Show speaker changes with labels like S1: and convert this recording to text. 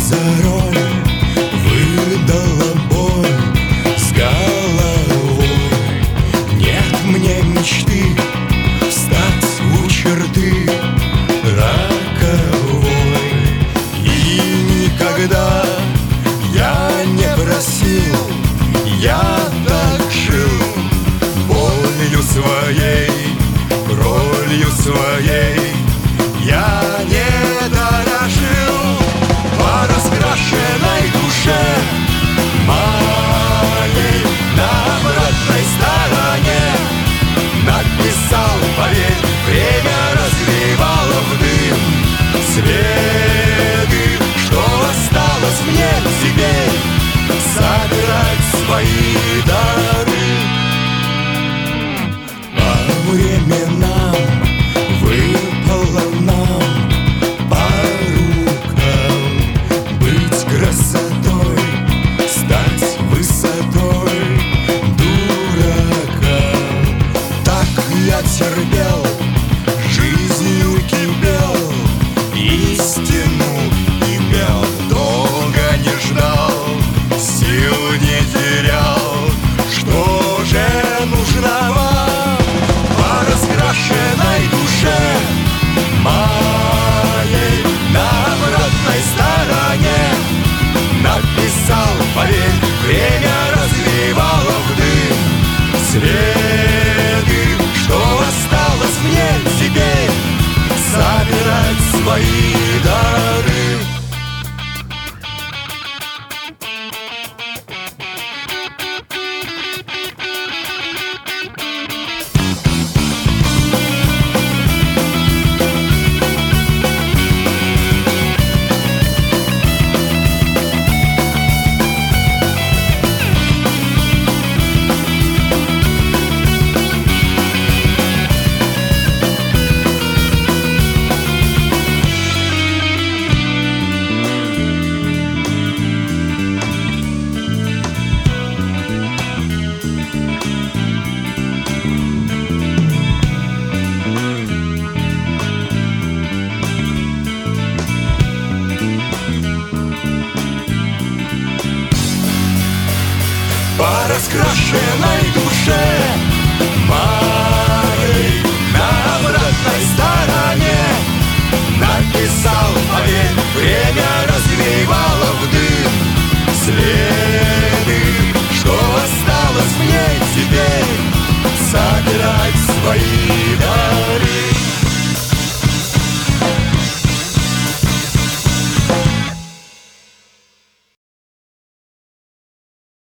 S1: за роль выдала боль с головой. Нет мне мечты встать у черты роковой. И никогда я не просил, я так жил болью своей, ролью своей. Я не дорожил по раскрашенной душе моей. На обратной стороне написал, поверь, время развивало в дым следы. Что осталось мне теперь? Собирать свои дары. По временам выпало нам по рукам быть красотой, стать высотой дурака. Так я терпел, жизнью кипел, истину имел, долго не ждал, сил не терял. Что же нужно вам по раскрашенной душе моей? На обратной стороне написал, поверь, время развивало в дым следы. Что осталось мне теперь? Собирать свои дары. По раскрашенной душе моей на обратной стороне написал, поверь, время развивало в дым следы. Что осталось мне теперь? Собирать свои дары.